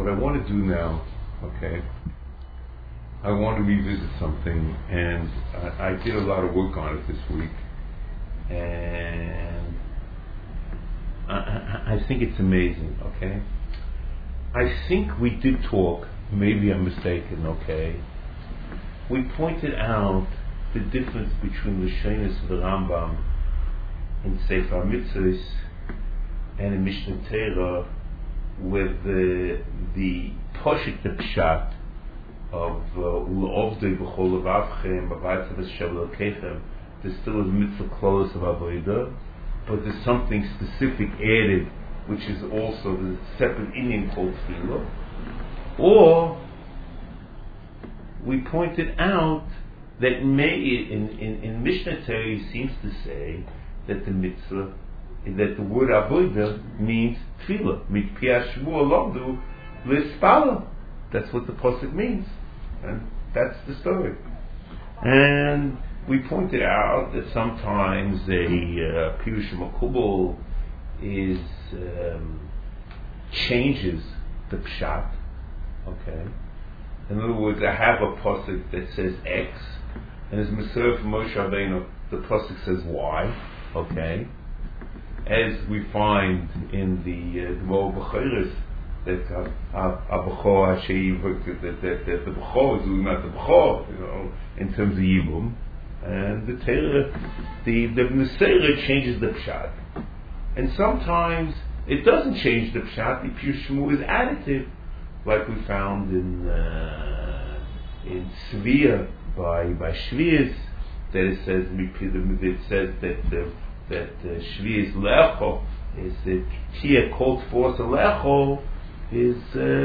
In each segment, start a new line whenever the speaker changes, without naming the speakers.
what I want to do now, okay, I want to revisit something, and I did a lot of work on it this week, and I think it's amazing, okay? I think we did talk, maybe I'm mistaken, okay? We pointed out the difference between the Shainis of the Rambam in Sefer Mitzvahs and in Mishnah Torah, with the Poshit, the Pshat of U'ovdei b'chol levavchem b'vaytzav Hashem l'kechem. There's still a mitzvah close of avodah, but there's something specific added, which is also the separate Indian called tefillah. Or we pointed out that in Mishnah Torah he seems to say that the mitzvah, that the word avodah means tefillah. Mit piyah shmua lomdu l'spala. That's what the pasuk means, and that's the story. And we pointed out that sometimes a pirush makubal is changes the pshat. Okay. In other words, I have a pasuk that says X, and as Mesorah from Moshe Rabbeinu, the pasuk says Y. Okay. As we find in the Gemara B'Choros, that the B'chor is not the B'chor, in terms of Yibum, and the Torah, the Mesorah changes the pshat, and sometimes it doesn't change the pshat. The Pirush Shmu is additive, like we found in Svia by Shvius, that it says that Shvius Lecho is that Tia called forth a Lecho is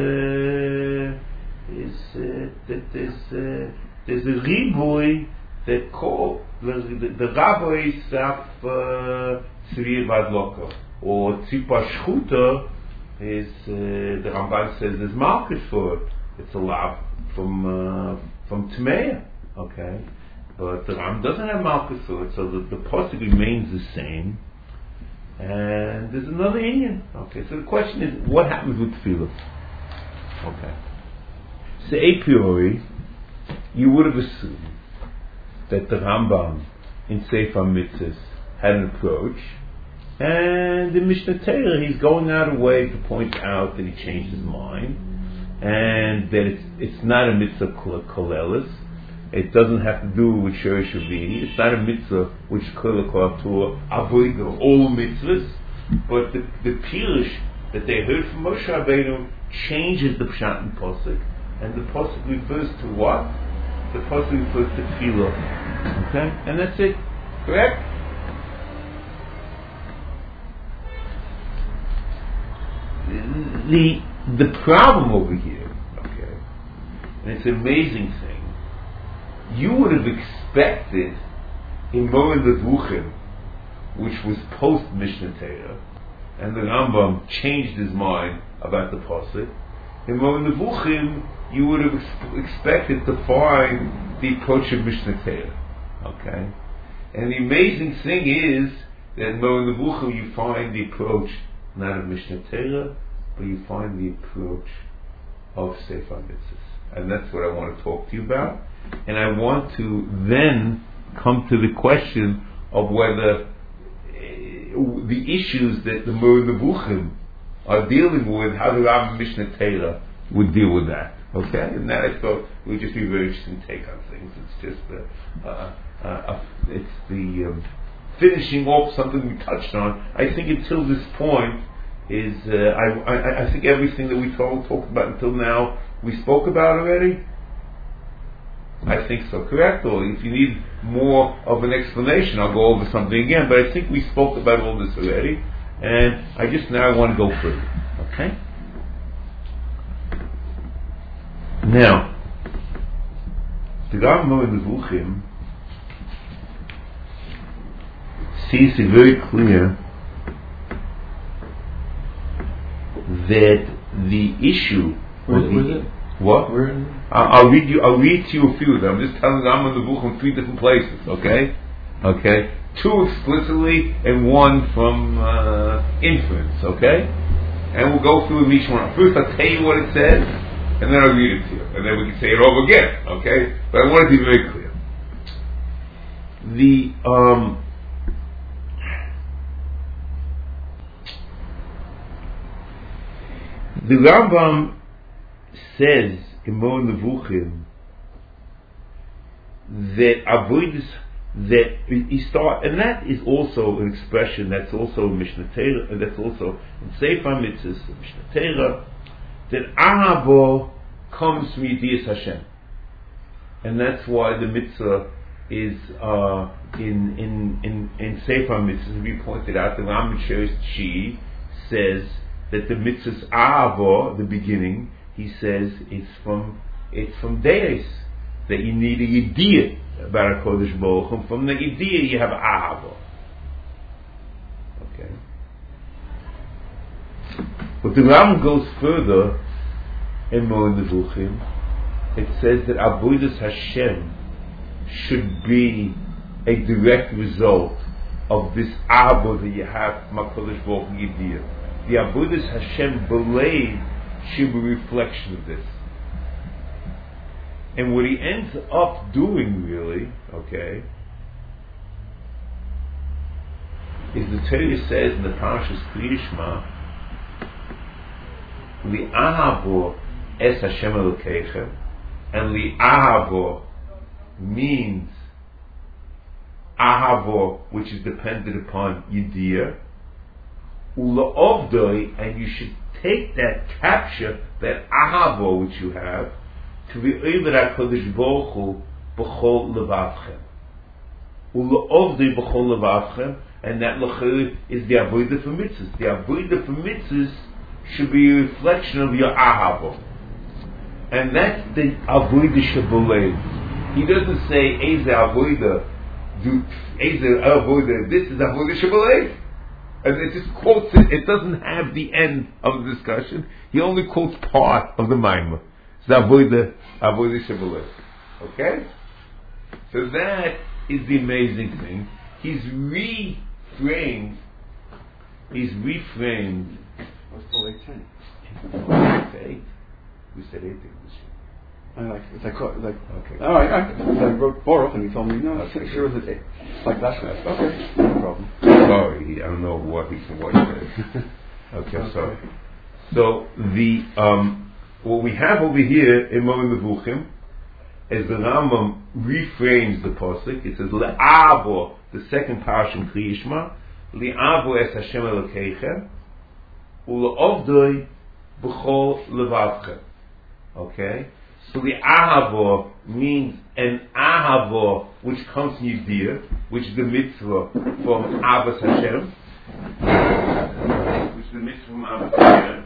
that there's a riboy that call the rabbis of Svia Vadloko, or Tzipa Shchuta is the Ramban says there's market for it. It's a lav from Tmeya, okay, but the Ram doesn't have market for it, so the pasuk remains the same. And there's another Indian. Okay, so the question is, what happens with tefillah? Okay, so a priori, you would have assumed that the Rambam in Sefer Mitzvahs had an approach, and in Mishnah Torah he's going out of way to point out that he changed his mind, and that it's not a mitzvah kolelis. It doesn't have to do with Sherish Avini. It's not a mitzvah which kolelis to avoid all mitzvahs, but the pirush that they heard from Moshe Rabbeinu changes the pshat and posuk, and the posuk refers to what? The pasuk refers to tefillah. Okay? And that's it. Correct? The problem over here, okay, and it's an amazing thing, you would have expected in Moreh Nevuchim, which was post Mishnah Torah, and the Rambam changed his mind about the pasuk. In Moreh Nevuchim, you would have expected to find the approach of Mishnah Torah. Okay? And the amazing thing is that in Moreh Nevuchim you find the approach not of Mishnah Torah, but you find the approach of Sefer Mitzvahs. And that's what I want to talk to you about. And I want to then come to the question of whether the issues that the Moreh Nevuchim are dealing with, how the Rambam Mishnah Torah would deal with that. Okay? And that I thought would just be a very interesting take on things. It's just it's the finishing off something we touched on. I think until this point is I think everything that we talked about until now we spoke about already. I think so, correct? Or if you need more of an explanation, I'll go over something again. But I think we spoke about all this already, and I just now want to go further. Okay? Now, the Rambam in Nevuchim sees it very clear that the issue what? I'll read to you a few of them. I'm just telling you I'm in the book in 3 different places, okay? Okay? 2 explicitly and 1 from inference, okay? and we'll go through each one. First, I'll tell you what it says, and then I'll read it to you, and then we can say it over again. Okay? But I want it to be very clear. The Rambam says in Moreh Nevuchim that avoidus, that he start, and that is also an expression that's also in Mishnah Torah, and that's also in Sefer Mitzvahs, Mishnah Torah, that ahavo comes from Yediyas Hashem, and that's why the mitzvah is in Sefer Mitzvahs. We pointed out the Rambam Shi says that the mitzvah's ahavo, the beginning, he says it's from Deis, that you need a Yediyah about HaKadosh Baruch Hu. From the Yediyah you have ahavo. Okay. But the Rambam goes further in Moreh Nevuchim. It says that avodas Hashem should be a direct result of this ahavo that you have from HaKadosh Baruch Hu Yediyah. The avodas Hashem believe should be a reflection of this. And what he ends up doing, really, okay, is the Torah says in the Parashas Kriyas Shema, Li'ahavo es Hashem Elokeichem, and Li'ahavo means ahavo, which is dependent upon Yediyah, Ula'ovdoi, and you should take that, capture that ahavo which you have, to be over HaKadosh Baruch Hu b'chol levavchem. Ula'ovdoi b'chol levavchem, and that l'chayr is the avodah for mitzvahs. The avodah for mitzvahs should be a reflection of your ahavo. And that's the avodah shebelev. He doesn't say, Eze avodah, this is avodah shebelev. And it just quotes it. It doesn't have the end of the discussion. He only quotes part of the Maimah. It's the avodah shebelev. Okay? So that is the amazing thing. He's reframed.
What's the late 10?
8. We said 8
okay.
All
right. I wrote Baruch and he told me no.
Okay.
Sure was it 8. Like that's okay. No problem.
Sorry, I don't know what he said. Okay, sorry. So the what we have over here in Moreh Nevuchim is the Rambam reframes the pasuk. It says Le'avo, the second parasha in Kriyas Shema, Le'avo es Hashem Elokeichem, Ule'ovdoi b'chol levavchem. Okay. So the ahavo means an ahavo which comes from Yediyah, which is the mitzvah from Ahavas Hashem, which is the mitzvah from Ahavas Hashem.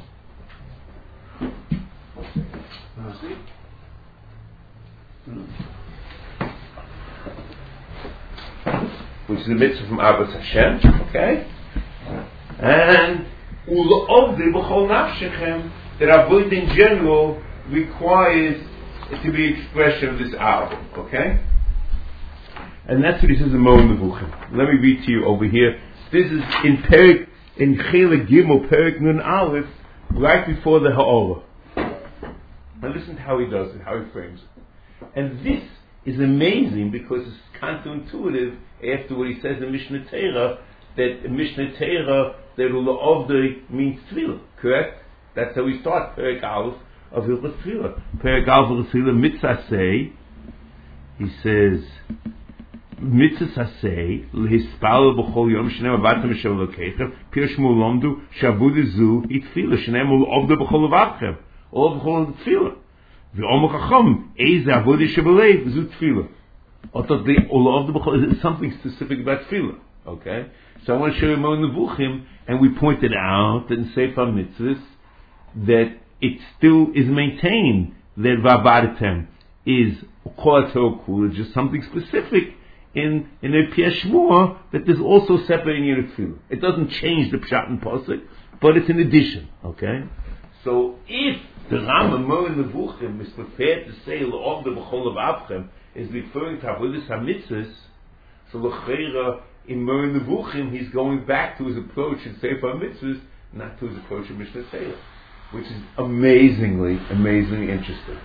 Which is the mitzvah from Ahavas Hashem, okay? And ule'ovdei b'chol nafshechem, that avoid in general requires it to be expression of this album, okay? And that's what he says in Moreh Nevuchim. Let me read to you over here. This is in Chelek Gimel, Perek Nun Aleph, right before the Ha'orah. Now listen to how he does it, how he frames it. And this is amazing because it's counterintuitive after what he says in Mishnah Torah, that in Mishnah Torah, that Ula'ovdoi means Tefillah, correct? That's how we start Perek Aleph of Hilchos Tefillah. Perek Aleph of Tefillah, Mitzvah Say, he says, Mitzvah Say, L'hispal b'chol yom shenem avatem Hashem Elokeichem, Pir Shmu Lomdu, Shavudah Zu, Itfillah, shenem Ula'ovdoi b'chol levavchem, Ol b'chol Tefillah. V'omer Chacham, Eze avodah shebelev, Zu Tefillah. Otot the Ula'ovdoi b'chol is something specific about Tefillah. Okay? So I want to show you Moreh Nevuchim, and we pointed out that in Sefer Mitzvahs, that it still is maintained that Va'avartem is just something specific in a Piyah Shmua, that there's also separate in your Tefillah. It doesn't change the Pshat and Pasuk, but it's an addition. Okay? So if the Rambam Moreh Nevuchim is prepared to say L'ovdei b'chol levavchem is referring to Avodas HaMitzvahs, so l'cheira in Moreh Nevuchim he's going back to his approach in Sefer Mitzvahs not to his approach of Mishnah Torah, which is amazingly interesting.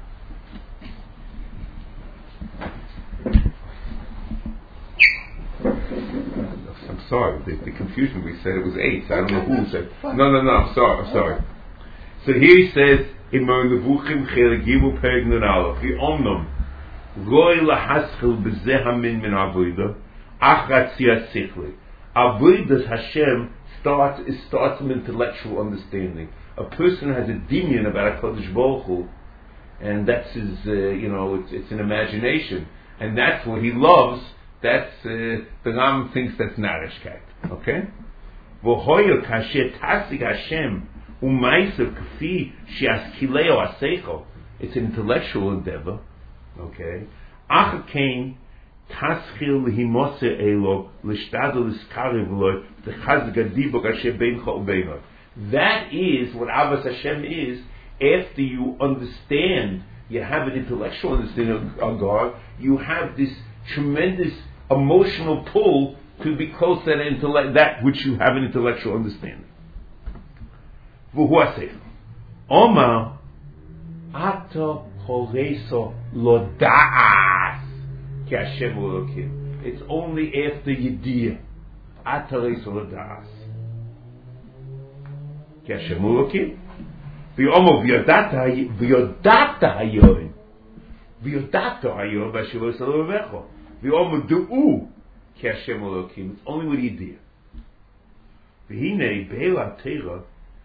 I'm sorry, the confusion, we said it was 8, so I don't know who said. No, I'm sorry. So here he says, Imar Nevuchim Chelik Gimel Perek Nun Aleph, V'omnom, Roi Lahaschil B'zeh Hamin Min Avodah, Ach Ratziyas Sichli. Avodas Hashem starts from intellectual understanding. A person has a dimion about HaKadosh Baruch Hu, and that's his, it's an imagination, and that's what he loves. That's the Ram thinks that's narishkeit. Okay? V'hoyo kasher tasig Hashem u'maisav k'fi she'askileo aseicho. It's an intellectual endeavor. Okay? Achakein taschil lehimose elo l'shtadol l'skarev lo l'chazig adibok asher beincha u'beino. That is what Avos Hashem is. After you understand, you have an intellectual understanding of God, you have this tremendous emotional pull to be close to that which you have an intellectual understanding. Omar ato choreso lo da'as ki Hashem Elokim. It's only after Yediyah. Ato choreso lo da'as ki Hashem Elokim. V'omar v'yodata hayoim. V'yodato hayoim v'ashivo salo v'vecho. V'omar du'u ki Hashem Elokim. It's only with Yediyah. V'hinei be'ela teira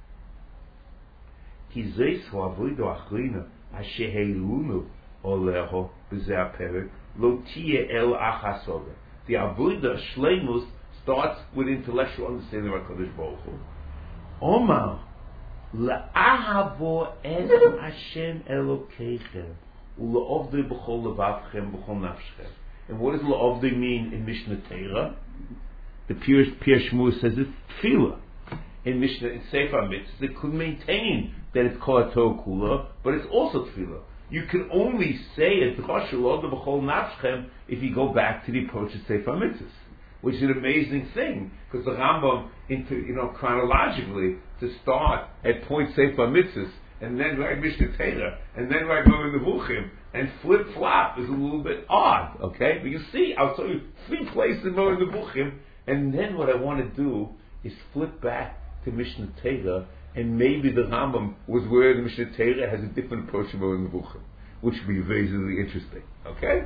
ki zeis ha'avodo achrina asher heilunu oleho b'zeh ha'perek lo tiyeh el achasoga. The avodah shleimus starts with intellectual understanding of HaKadosh Baruch Hu. Omar la'ahavo es Hashem Elokeichem u'la'ovdei b'chol levavchem b'chol nafshchem. And what does la'ovdei mean in Mishnah Torah? The Pirush Shmuel says it's tefillah. In Mishnah, in Sefer Mitzvah, it could maintain that it's called Torah Kula, but it's also tefillah. You can only say it b'chol b'chol nafshchem if you go back to the approach of Sefer Mitzvah, which is an amazing thing, because the Rambam, chronologically, to start at point Sefer Mitzvah, and then write Mishnah Torah, and then write Moreh Nevuchim, and flip-flop is a little bit odd, okay? But you see, I'll tell you 3 places in Moreh Nevuchim, and then what I want to do is flip back to Mishnah Torah, and maybe the Rambam was where the Mishnah Torah has a different approach to Moreh Nevuchim, which would be very interesting, okay?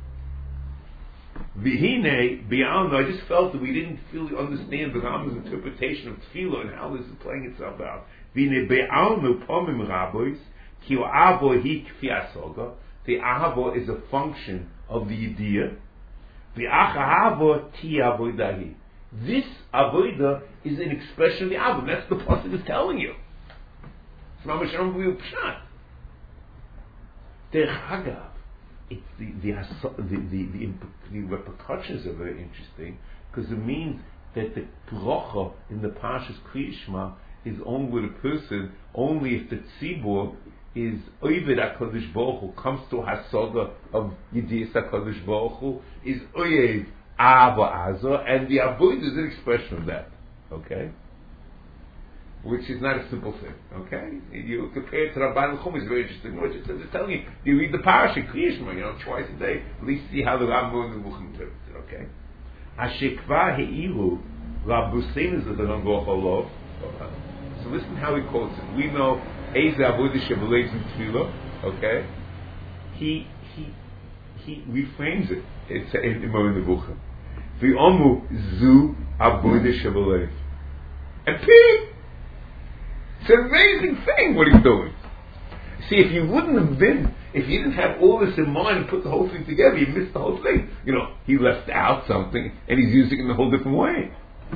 V'hinei, beyond, I just felt that we didn't fully understand the Rambam's interpretation of tefillah and how this is playing itself out. V'hinei be'alnu pomim rabois, ki avo hi kfi asoga. The ahavo is a function of the yediyah. V'achahavo ti avodahi. This avodah is an expression of the avo. That's the pasuk is telling you. It's mamash Rambam pshat. Derech hagav. It's the repercussions are very interesting, because it means that the bracha in the Parshas Kriyas Shema is only with a person only if the tzibur is oived HaKadosh Baruch Hu, comes to hasoga of Yediyas HaKadosh Baruch Hu, is oyev ava azor, and the avoid is an expression of that. Okay? Which is not a simple thing, okay? You compare it to Rabban Chum, it's very interesting. Which is telling you, you read the parasha, Kriyas Shema, twice a day, at least see how the Rambam and the Nevuchim interpret it, okay? Ashekva heiru Rabbuseinu Zadan Bocholo. So listen how he quotes it. We know Eze Avodah Shebeleis in Tefillah, okay? He reframes it. It's in Moreh Nevuchim. V'omu zu Avodah Shebeleis. And Pete. It's an amazing thing what he's doing. See, if you didn't have all this in mind and put the whole thing together, you missed the whole thing. He left out something and he's using it in a whole different way.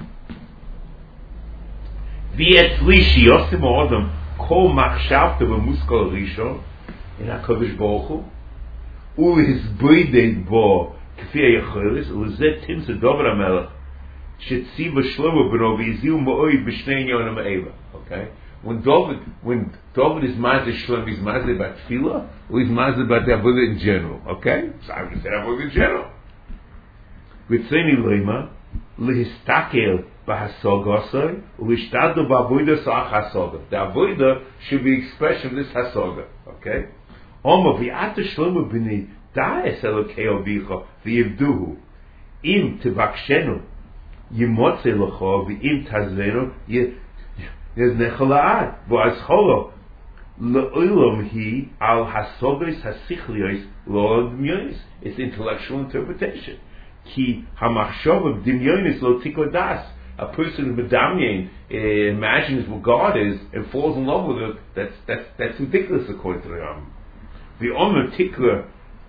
V'etzli yosim ha'odam kol machshavta v'muskal rishon in HaKadosh Baruch Hu u'hizbrided bo k'fi ha'yecholis u'lezet timsa dover HaMelech shetziva shlomo b'no v'yizil ma'oi b'shnei inyonim ha'eva. Okay? When David is mazeh Shlom, he's mazeh about tefillah, or he's mazeh about the avodah in general. Okay? So I'm going to say avodah in general. V'tzeni loima lehistakel v'hasogosai u'ishtadu ba'avoida sa'ach hasoga. The avoida should be expression of this hasoga. Okay. Omer v'yata shlomo b'nei da'es elokei avicha v'yivduhu im tevakshenu yimotze lecho v'im tazvenu yeznecha la'ad v'azcholo le'olam hi al hasogos hasichlios lo dimyonis. It's intellectual interpretation. Ki hamachshava dimyonis lo tiko das. A person who medamyin imagines what God is and falls in love with it. That's ridiculous according to the Rambam. The Omer tikra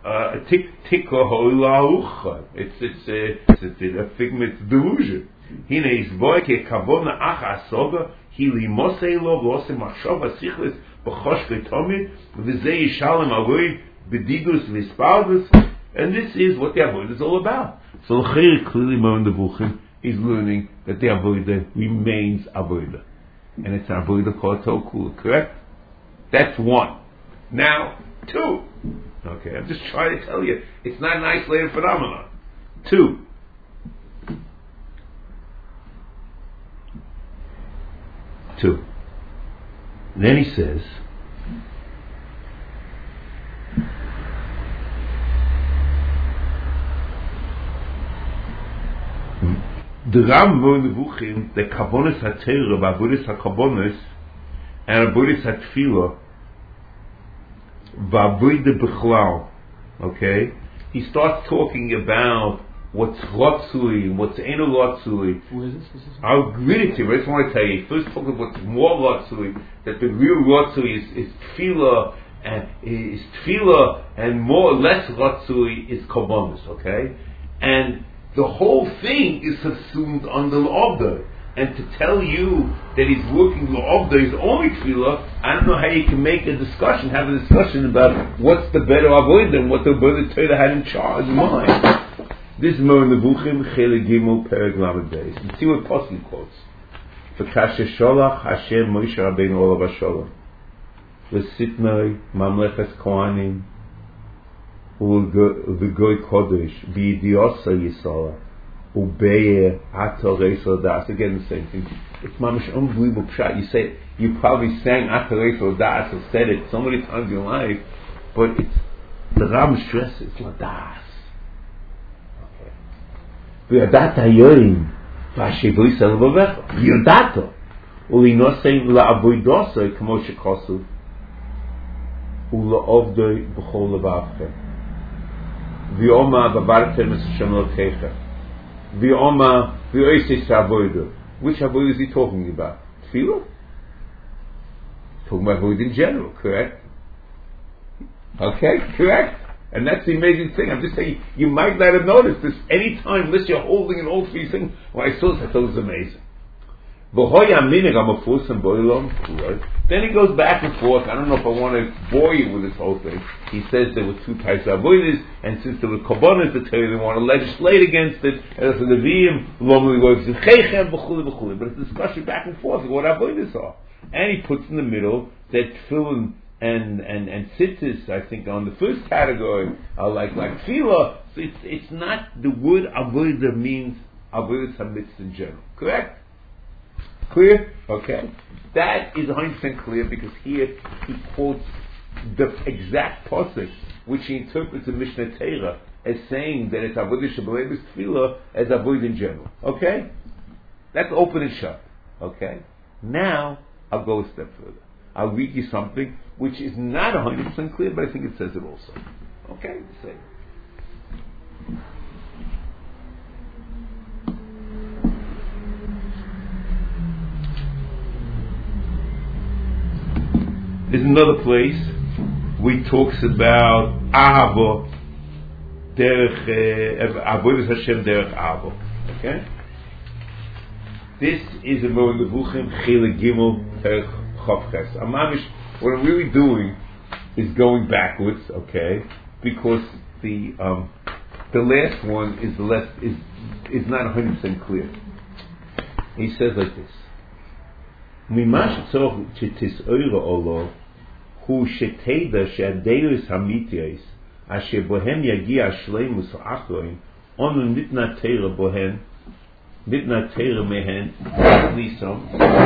ha'olaucha. It's a figment of delusion. Hine is boy ke kavona ach asoga hi limosei lo v'osem machshava sichlis b'chosh g'tomid v'zei yishalem avoid b'didus v'spaldus. And this is what the avodah is all about. So l'chayr clearly Moen Nevuchim is learning that the avodah remains avodah, and it's an avodah called tokula. Correct? That's one. Now, two. Okay, I'm just trying to tell you, it's not an isolated phenomenon. Two. And then he says, the Rambam Nevuchim, the Kavonis HaTeira, V'Avodas HaKavonis, and Avodas HaTfilah, V'Avodah B'chlal. Okay? He starts talking about what's Rotzui and what's Eino Rotzui.
Who is this?
I'll read it to you. I just want to tell you. First, talk about what's more Rotzui, that the real Rotzui is Tfilah, and more or less Rotzui is Kavonis. Okay? And the whole thing is subsumed under L'Obda. And to tell you that he's working L'Obda is only Tfilah, I don't know how you can have a discussion about what's the better avoid than what the Avodah Torah had in charge of mind. This is Moen Nevuchim, Chele Gimel, Perek Lamed Beis. And see what Poskim quotes. V'kasher sholach Hashem Moshe Rabbeinu olav hasholom l'sitnei mamlechas kohanim U'v'goy kodesh v'yidiosa yisala u'beye ato reisol das. Again the same thing. It's mamish unbelievable pshat. You probably sang ato reisol das or said it so many times in your life, but it's the Ram stresses ladas. Okay. V'yadat hayorim v'ashivu yisrael v'vecha v'yadato u'linosei la'avoidosei k'mo shekosu u'la'ovdoi b'chol levavchem. V'yoma v'bartem es Hashem Elokecha. V'yoma v'yoises avodah. Which avodah is he talking about? Tefillah? Talking about avodah in general, correct? Okay, correct? And that's the amazing thing. I'm just saying, you might not have noticed this any time unless you're holding an old three thing. When I saw this, I thought it was amazing. Then he goes back and forth. I don't know if I want to bore you with this whole thing. He says there were two types of avodas, and since there were korbanos to tell you they want to legislate against it, and it's a neviim, but it's a discussion back and forth of what avodas are. And he puts in the middle that tefillin and tzitzis, I think, on the first category are like tefillah. So it's not the word avodah means avodas hamitzvah in general. Correct? Clear? Okay. That is 100% clear because here he quotes the exact pasuk which he interprets in Mishnah Torah as saying that it's avodah shebelevis tefillah as avodah in general. Okay? That's open and shut. Okay? Now I'll go a step further. I'll read you something which is not 100% clear, but I think it says it also. Okay? Say. There's another place where he talks about Ahava derech Avodas Hashem derech Ahava. Okay? This is a Moen Nevuchim Chele Gimel Perek Chavches. Amamish, what I'm really doing is going backwards, okay? Because the last one is not 100% clear. He says like this: Mimash tzorach shetis'oira olo hu sheteda she'adeus hamityos asher bohem yagia shleimus ha'achroim onu nitna teira bohem mit einer Teire mehen, Nisom,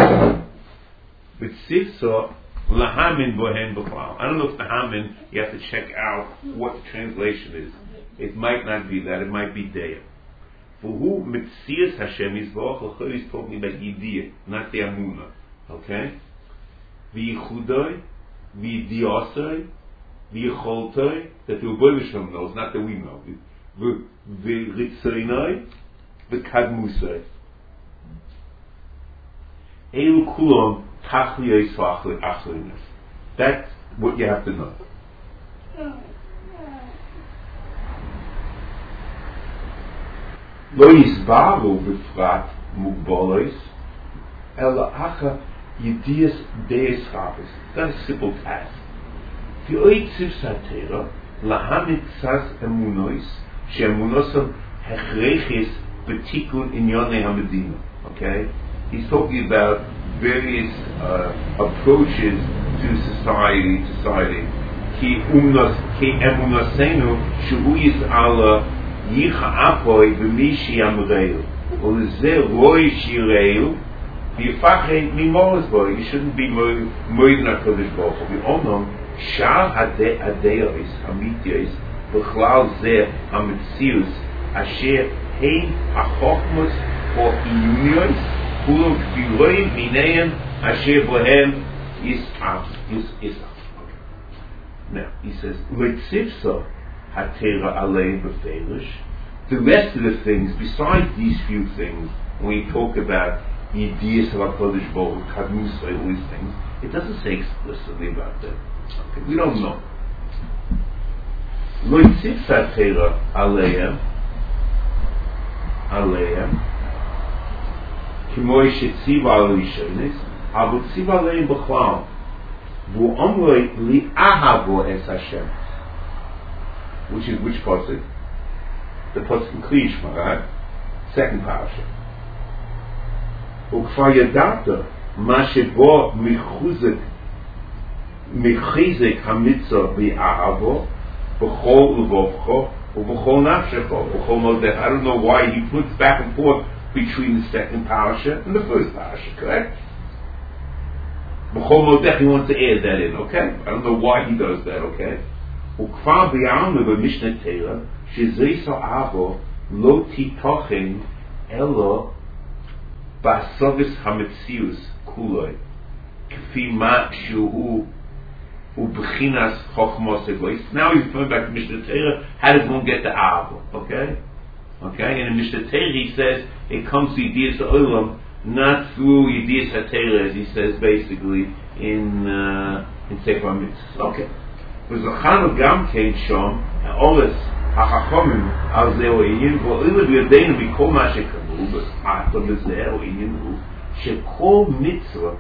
B'tzivso, Lahamin bohen b'chal. I don't know if Lahamin, you have to check out what the translation is. It might not be that, it might be Deya. For who Mitzias Hashem Yisboach, L'chol is talking about Yidiyah, not the Amunah. Okay? V'yichudoi, v'yidiosoi, v'yicholtoi, that the Rebbe Shalom knows, not that we know. V'ritzoinoi, v'kadmusoi. Elu kulon tachliyos v'achlinos. That's what you have to know. Lo yisbaru b'frat mugbolos, ela acha yedias deis chavos. That's a simple task. V'oitziv satera, lahamit tzas emunois, she'emunosam hechrechis b'tikun inyonei hamedina. Okay? He's talking about various approaches to society. Ki emunasenu shu yis'ala yicha apoy b'mishi amreil ulezeh roi shireil v'yifachet mimolos boy. You shouldn't be moed na kodesh baruch hu. V'omnom shal hadeos hamitiyos b'chlal zeh hametzius asher hein hachokmos or iyuniyos kulum kfiroim mineim asher bohem is. Now he says letzivsa hatera alei b'feilish. The rest of the things besides these few things, when you talk about Yidiyas of HaKadosh Baruch Hu, Kadmus, all these things, it doesn't say explicitly about that. Okay, we don't know. Letzivsa hatera aleim K'moy shetziva al rishonis, aber tziva aleim b'chlal, v'u omroi li ahavo es Hashem. Which is which pasuk? The pasuk in Kli Yishma, right? Second parasha. Ukfar yadata ma shebo michizek hamitzah bi'ahavo b'chol levovcho u'b'chol nafshecho b'chol modech. I don't know why he puts back and forth between the second parasha and the first parasha, correct? B'chol modech, he wants to add that in, okay? I don't know why he does that, okay? Ukfar b'yalme b'mishnah Torah shezeisa avo lo titochen elo b'asovis hametzius kuloi k'fi ma shuhu u'b'chinas chochmos egois. Now he's coming back to Mishnah Torah. How does one get the avo? Okay? Okay? And in Mishnah Torah he says it comes to Yidiyas Ha'olam, not through Yidiyas HaTorah, as he says basically in Sefer HaMitzvos. Okay. V'zochanu gam kein shom ha'oles ha'chachomim al zeh o'inyin v'o'ilu b'yadeinu b'kol ma shekavu b'atam b'zeh o'inyin hu shekol mitzvah.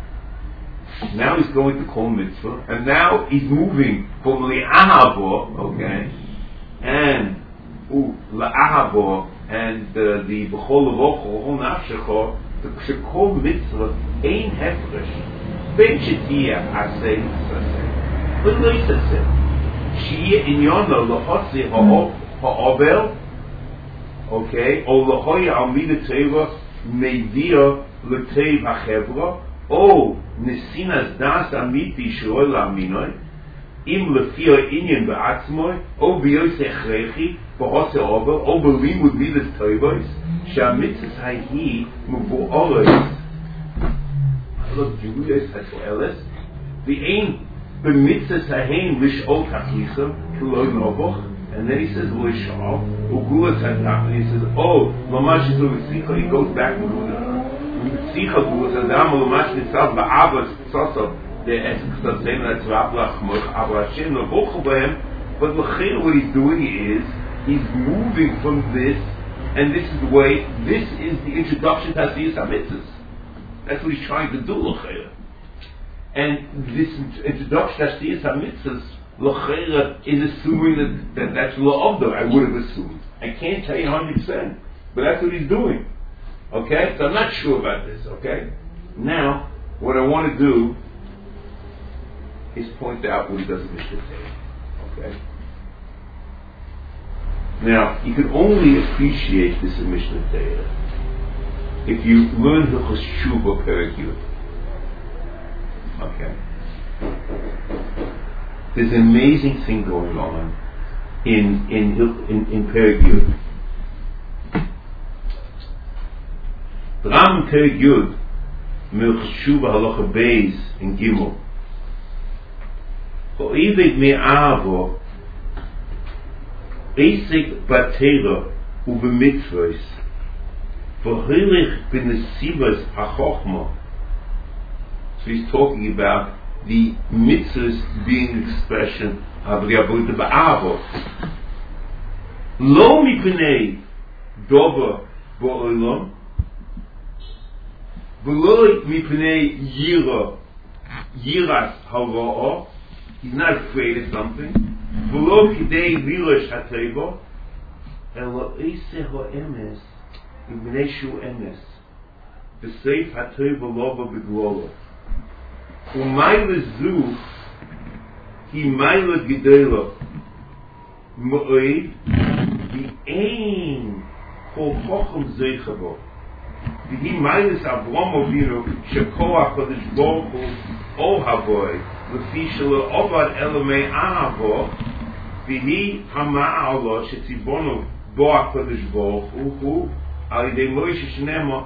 Now he's going to kol mitzvah, and now he's moving from li'ahavo, okay, and la'ahavo, and the b'chol levocho, nafshecho, the shekol mitzvah ein hefresh ben shetiyah aseh saseh. But later said, Shia inyono lohotzi ha'obel, okay, o lohoya almina teva media l'tev ha'chevra, o nesinas das amiti shoy la'aminoi, im lefio inyan ba'atzmoi, o b'yos echrechi, b'hose obel, o b'limud midas toivos, sha'amitzis ha'i mubu'oros, look, Julius ha'toeles, the aim b'mitzvah sahein lish'ol kachisa k'lo novoch, and then he says l'sh'al u'gulas hadam, and he says l'mash is l'v'tzicha. He goes back to l'v'tzicha gulas hadam l'mash nitzav ba'avas tzosov de'es k'tzavzem l'tzvab l'achmoch aber Hashem l'vochu b'hem. But l'chein, what he's doing is he's moving from this, and this is the way. This is the introduction to Asiyas HaMitzvos. That's what he's trying to do, l'chein. And this introduction to Asiyas HaMitzvos, l'cheira, is assuming that that's la'ovdo. I would have assumed. I can't tell you 100%, but that's what he's doing. Okay? So I'm not sure about this, okay? Now, what I want to do is point out what he does in Mishnah Torah. Okay? Now, you can only appreciate this in Mishnah Torah if you learn Hilchos Tshuva Perek Yud, okay, there's an amazing thing going on in Perek Yud. The Ram Perek Yud, Hilchos Tshuva Halacha Beis in Gimel. Ho'ived me'avo Eisek Batera Ubemitzvos V'hilich B'nesivas HaChochma. So he's talking about the mitzvahs being an expression of the Avodah Ba'avo. Lo mipnei dover ba'olam v'lo mipnei yiras hara'ah. He's not afraid of something. V'lo kidei milash hateva elo eiseh ha'emes ibnei shu emes v'seif hateva lova b'glola u'mayla zu hi mayla gidela mo'ed v'ein kol chochem zeichavo v'hi maylas Avram Avinu shekoach kodesh baruch hu ohavoi l'fi shelo ovad elamei ahavo v'hi hama'alo shetzibonu bo HaKadosh Baruch Hu al yidei Moshe shnema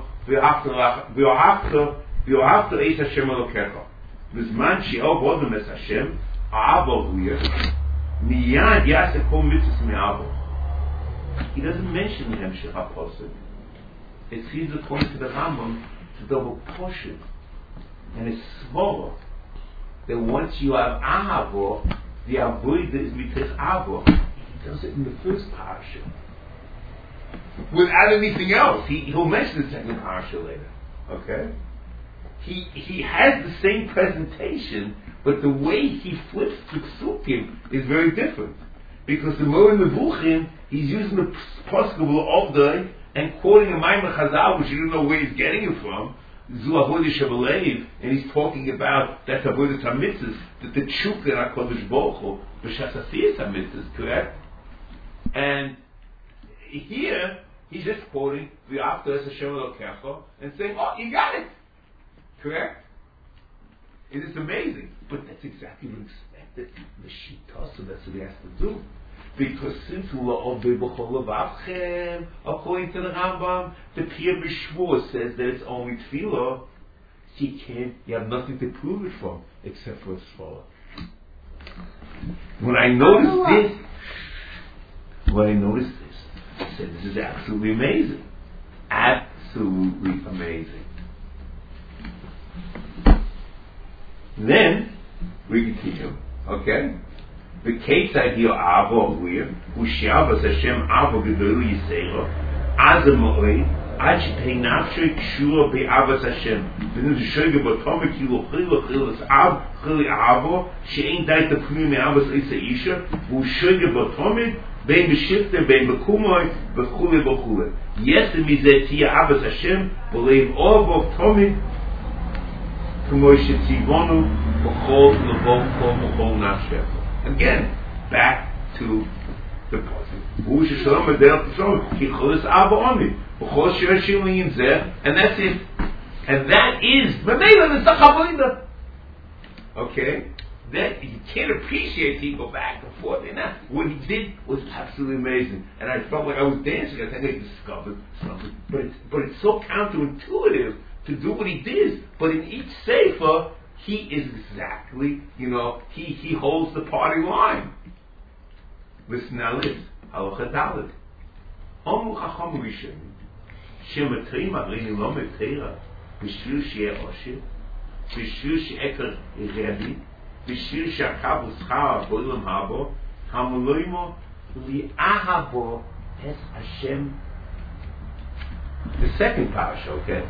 v'yohavta eis Hashem Elokecha b'zman she'ol bodem es Hashem ha'avo huya miyad yaseh kol mitzvos me'avo. He doesn't mention the Hemshech HaPosuk. It's he's according to the Rambam to double push it, and it's smaller. That once you have ahavo, the avodah is because avo. He does it in the first parasha without anything else. He'll mention the second parasha later. Okay, he has the same presentation, but the way he flips the psukim is very different. Because the Moreh Nevuchim, he's using the pasuk of Ovdai and quoting a Maimon Chazal, which you don't know where he's getting it from, Zu Avodah Shabalev, and he's talking about that's Avodah HaMitzvos, that the Tshukah in HaKadosh Baruch Hu, B'shas Asiyas HaMitzvos, correct? And here, he's just quoting V'after Es Hashem Elokecha, and saying, oh, you got it! Correct? It is amazing. But that's exactly what expected. The Shita, so that's what he has to do. Because since according to the Rambam, the Piyah B'Shvuah says that it's only Tefillah, you have nothing to prove it from except for a Sfara. When I noticed this, I said, this is absolutely amazing. Absolutely amazing. Then we continue, okay? The case idea Avo Huya, Ushavas Hashem Avo Gedolu Yisera, Azamoy, Achitei Nafshe Kshura Be'avas Hashem, V'nu Zeshoge B'Tomek Yilu Chilo Chilas Av, Chili Avo, She'ein Dai Tefuni Me'avas Isa Isha, V'Ushoge B'Tomek, Bein B'Shifte, Bein B'Kumoy, B'Chule B'Chule. Yes, and Mizet Tia Avas Hashem, V'Leiv Ov Tomek, again, back to the pasuk. And that's it. And that is okay? That you can't appreciate he go back and forth. And that what he did was absolutely amazing. And I felt like I was dancing. I think I discovered something. But it's so counterintuitive to do what he did, but in each sefer, he is exactly, he holds the party line. Listen now, listen. Halacha Dalet. Omu chacham rishon, shematrim arini lo metera, b'shil she'eh osher, b'shil she'eker rebi, b'shil she'akav u'schar bo'olam habo, hamuloimo li'ahabo es Hashem. The second parasha, okay?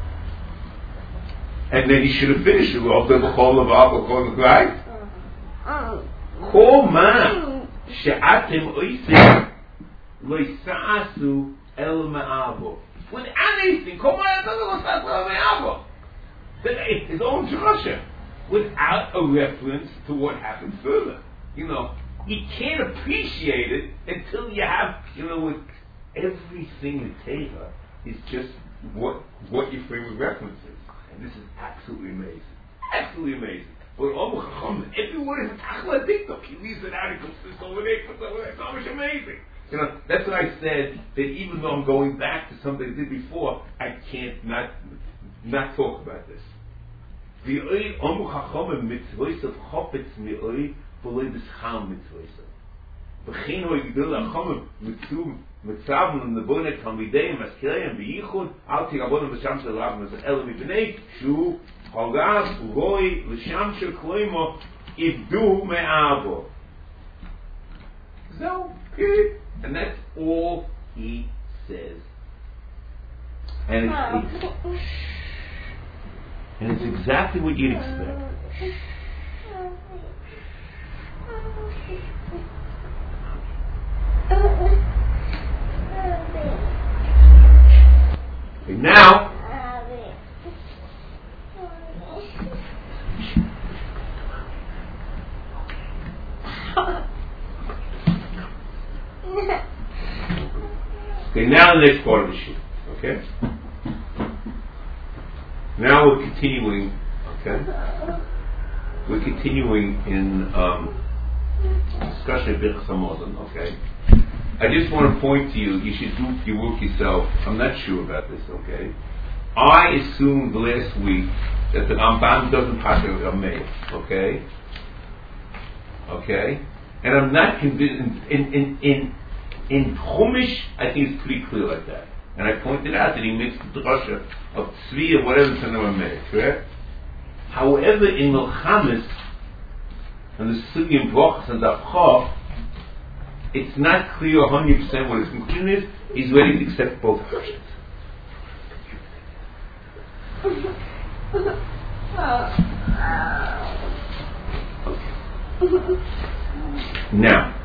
And then he should have finished it with all the b'chol of right? Kol ma she'atem oisem lo yisa'asu el ma'avo. Without anything, kol ma lo yisa'asu el ma'avo. His own drasha. Without a reference to what happened further. You can't appreciate it until you have, with everything in Torah is just what your frame of reference is. And this is absolutely amazing. Absolutely amazing. But everyone is Tachla TikTok. He leaves it out, he puts this over there, puts over there. It's so much amazing. You know, that's why I said that even though I'm going back to something I did before, I can't not talk about this. The oy omu chachomim mitzvos of chofetz mi'oy v'loy b'scham mitzvos. V'chein oy gdol chachomim mitzavim nebonei talmideim askireim v'yichud al tirabonim b'sham shel Rav Elam ibnei shu hagav roy l'sham shel kloimo ibdu me'avo. So, okay. And that's all he says. And it's exactly what you'd expect. Okay, now, okay, now the next part of the sheet. Okay? Now we're continuing. Okay? We're continuing in discussion of Birchas Hamazon. Okay? I just want to point to you, you should do your work yourself. I'm not sure about this, okay? I assumed last week that the Rambam doesn't pass it with Rameh. Okay? Okay? And I'm not convinced. In Chumash, I think it's pretty clear like that. And I pointed out that he makes the drasha of Tzvi or whatever to know a correct? However, in Milchamis, and the Sugi and Brochas and Avcha, it's not clear 100% what his conclusion is. He's ready to accept both versions. Okay. Now,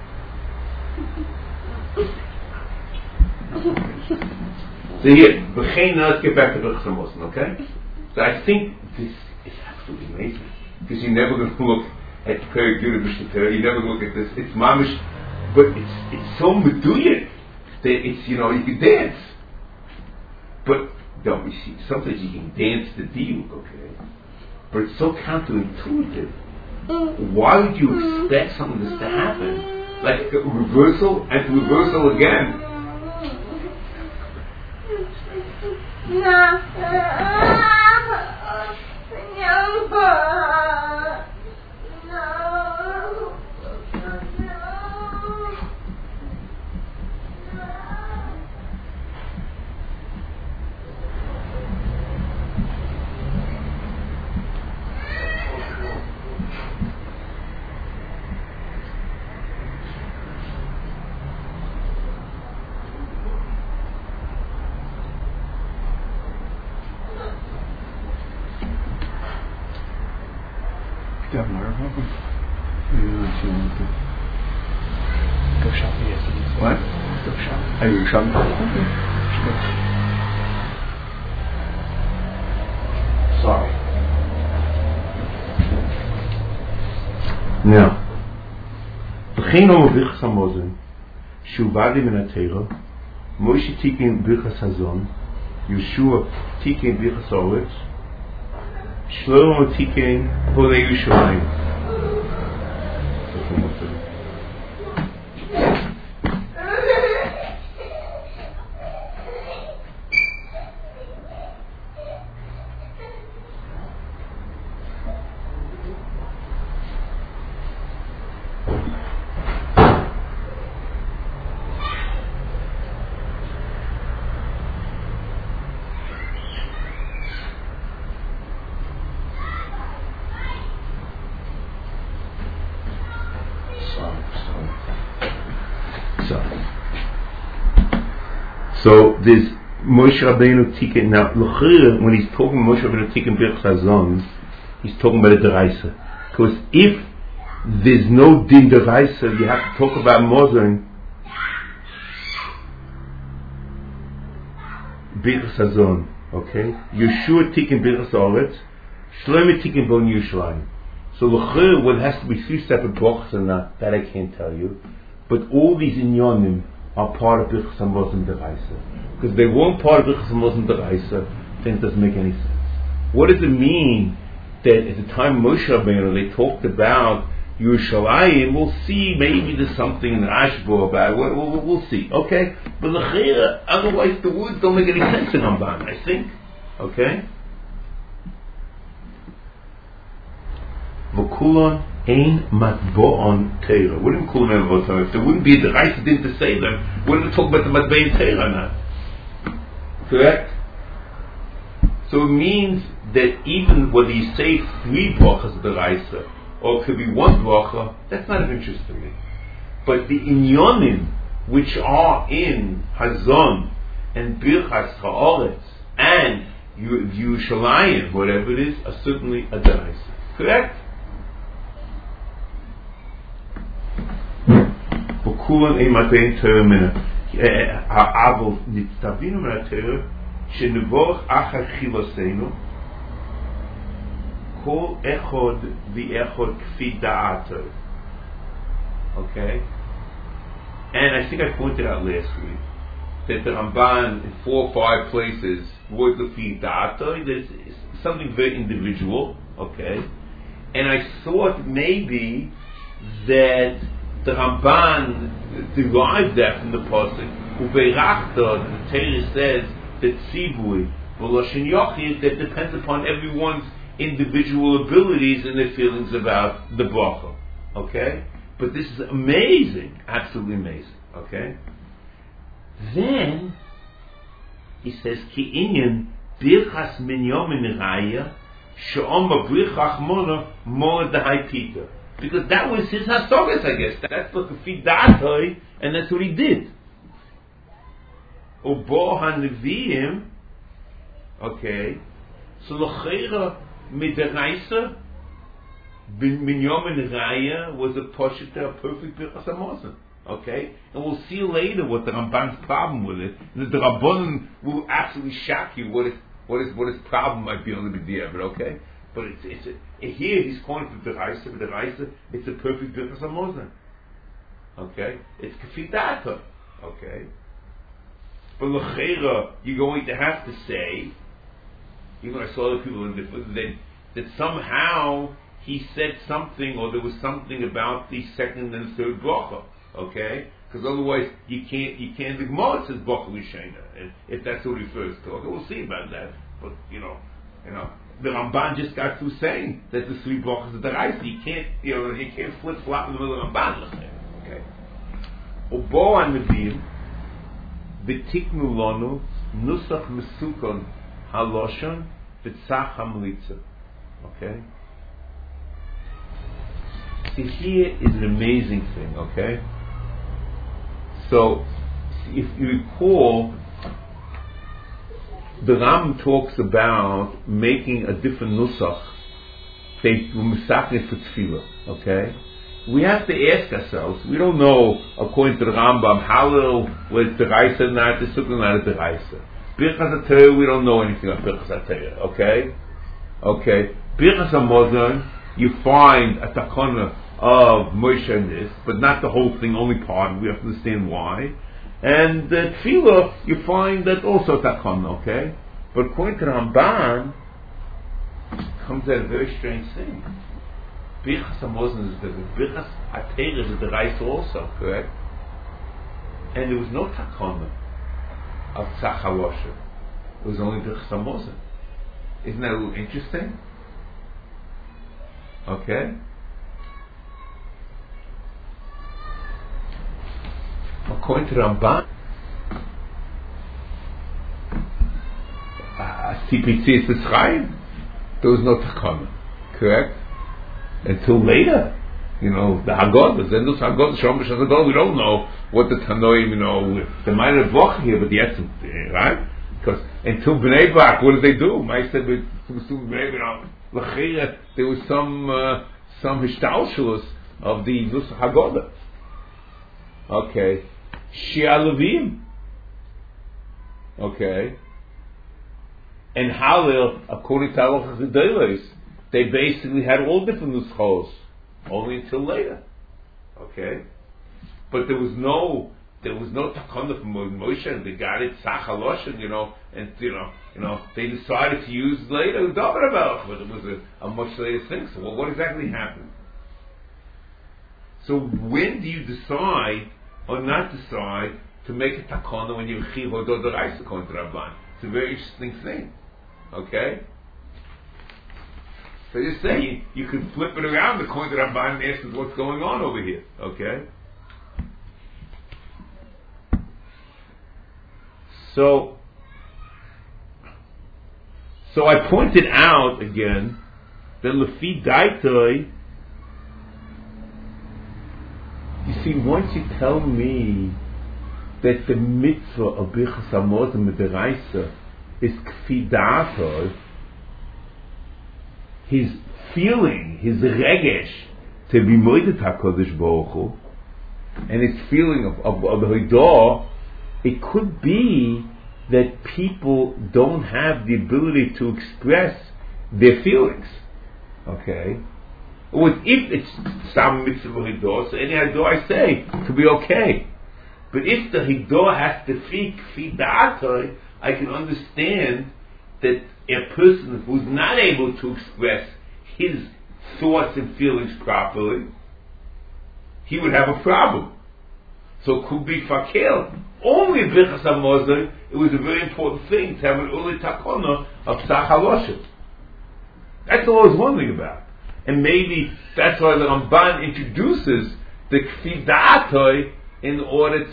so here, let's get back to Birchas Hamazon, okay? So I think this is absolutely amazing. Because you're never going to look at Perek Yud Mishnah Torah, you never look at this, it's mamish, but it's so meduyak that it's, you can dance. But, don't you see, sometimes you can dance the diuk, okay? But it's so counterintuitive. Why would you expect something like this to happen? Like a reversal and reversal again.
Go shopping, yes.
What?
Go shopping.
Are you shopping? Sorry. Now, V'chein omer Birchas Hamazon, Shuvadi min HaTorah, Moshe tiken Birchas Hazon, Yeshua tiken Birchas Oretz, Shlomo tiken Polei Yerushalayim. So there's Moshe Rabbeinu Tikkun. Now, when he's talking Moshe Rabbeinu Tikkun Birchas Hazon, he's talking about a deraisa. Because if there's no din deraisa, you have to talk about Mozon Birchas Hazon. Okay, Yeshua Tikkun Birchas Oretz, Shlomo Tikkun Bon Yerushalayim. So l'chir, well, it has to be three separate brachas and that I can't tell you. But all these inyanim are part of Birchas Hamazon Deraisa. Because they weren't part of Birchas Hamazon Deraisa, then it doesn't make any sense. What does it mean that at the time of Moshe Rabbeinu they talked about Yerushalayim? We'll see, maybe there's something in Ashbo about it. We'll see. Okay? But l'chira, otherwise the words don't make any sense in Ramban, I think. Okay? V'kulon ein matbo'on teira. Wouldn't kulon ein matbo'on teira? If there wouldn't be a deraisa din to say them, wouldn't we talk about the matbein teira or not? Correct? So it means that even whether you say 3 brachas of deraisa, or it could be 1 bracha, that's not of interest to me. But the inyonim which are in Hazon and Birchas Ha'aretz and Yerushalayim, whatever it is, are certainly a deraisa. Correct? וכולם אין מתאים תורה ממנה. אבל תבינו מהתורה שנבורך אחר חילוסנו כל אחד ואחד כפי דעתו. Okay? And I think I pointed out last week that the Ramban in 4 or 5 places word k'fi da'ato, there's something very individual. Okay? And I thought maybe that the Ramban derived that from the pasuk Ubeirachta. The Torah says that tzivui v'loshen yochid, that depends upon everyone's individual abilities and their feelings about the bracha. Okay, but this is amazing, absolutely amazing. Okay, then he says ki inyan birchas minyamin raya she'omar birchach mona more dehai pita. Because that was his hasogas, I guess. That's what k'fi da'atoi, and that's what he did. Ubo haneviim, okay. So l'cheira midaraisa, binyamin raya was a poshita, a perfect birchas hamazon. Okay, and we'll see later what the Ramban's problem with it. The Rabbanan will absolutely shock you what his problem might be on the b'diah, but okay. But here he's calling for deraisa, but deraisa, it's a perfect birchas hamazon. Okay, it's k'fi da'ato. Okay, but l'cheira, you're going to have to say, even I saw other people in different, that somehow he said something, or there was something about the second and third bracha. Okay, because otherwise you can't. The Gemara says bracha l'sheina, and if that's what he refers to. Okay, we'll see about that. But you know. The Ramban just got through saying that the 3 brachas of deraisa. You can't flip flop in the middle of Ramban. Okay. Ubo anevim v'tiknu lanu nusach mesukon haloshon v'tzach hamlitza. Okay. See, here is an amazing thing. Okay. So, if you recall, the Ram talks about making a different nusach. They were misaknit for tefillah. Okay, we have to ask ourselves. We don't know, according to the Rambam, Hallel was deraisa or not, the sukkah not a deraisa. Birchas HaTorah, we don't know anything about Birchas HaTorah. Okay. Birchas Hamazon, you find a takana of Moshe in this, but not the whole thing, only part. We have to understand why. And the tefillah, you find that also takon, okay? But according to the Ramban, comes out a very strange thing. Birchas Hamazon is the Birchas HaTorah is the deraisa also, correct? And there was no takon of tzach halosha. It was only Birchas Hamazon. Isn't that a little interesting? Okay? According to Ramban, CPC is the Chaim. There was no takana, correct? Until later, the Haggadah, Zendus Haggadah, Shomesh Haggadah. We don't know what the Tanoim, they might have walked here, but the essence, right? Because until Bnei Brak, what did they do? I said, there was some hishtalshelus of the Nus Haggadah. Okay. Shia Levim. Okay. And Hallel, according to Halachas Gedolos, they basically had all different nuschos, only until later. Okay. But there was no there was no takana from Moshe, and they got it Sachaloshin, and they decided to use later Davar Melech, but it was a much later thing. So, what exactly happened? So, when do you decide or not decide to make a takana when you're chiv or dodoraisa according to Rabban? It's a very interesting thing. Okay. So you say you can flip it around according to Rabban and ask us what's going on over here. Okay. So I pointed out again that Lefi Daitoi, you see, once you tell me that the mitzvah of Birchas Hamazon Midaraisa is Kfi Daitoi, his feeling, his regesh to be moidet HaKadosh Baruch Hu, and his feeling of the Hidah, it could be that people don't have the ability to express their feelings. Okay? If it's some mitzvah Hidah, so any Hidah I say could be okay. But if the Hidah has to be Kfi Da'atoi, I can understand that a person who's not able to express his thoughts and feelings properly, he would have a problem. So it could be fakir. Only in Birchas Hamazon, it was a very important thing to have an uli takona of Sachaloshin. That's all I was wondering about. And maybe that's why the Ramban introduces the Kfi Da'atoi in order